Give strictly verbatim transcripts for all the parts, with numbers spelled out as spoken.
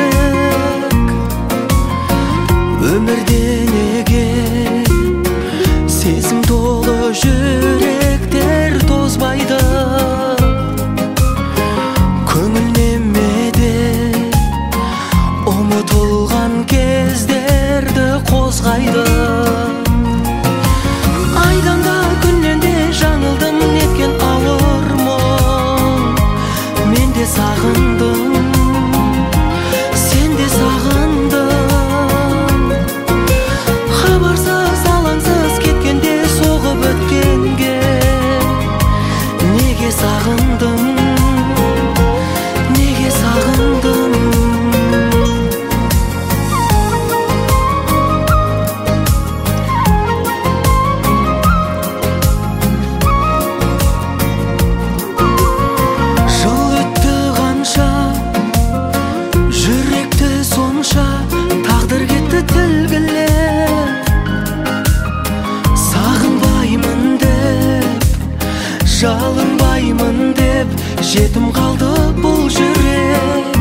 Өмірде неге сезім толы жүректер тозбайды? Көңіл немеде ұмытылған кездерді қозғайды. Айдан да күннен де жаңылдым, неткен ауыр мұң. Мен де сағындым, сен де сағындың. Хабарсыз алаңсыз кеткенде соғып өткенге неге сағындым, неге сағындым? Жыл өтті қанша, жүректі сонша, тағдыр кетті тілгілеп. Сағынбаймын деп, жалынбаймын деп, жетім қалды бұл жүрек.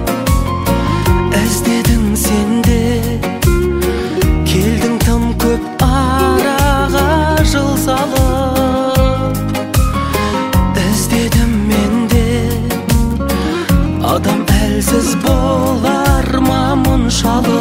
Іздедің сен де, келдің тым көп араға жыл салып. Іздедім мен де, адам әлсіз болар ма мұншалық?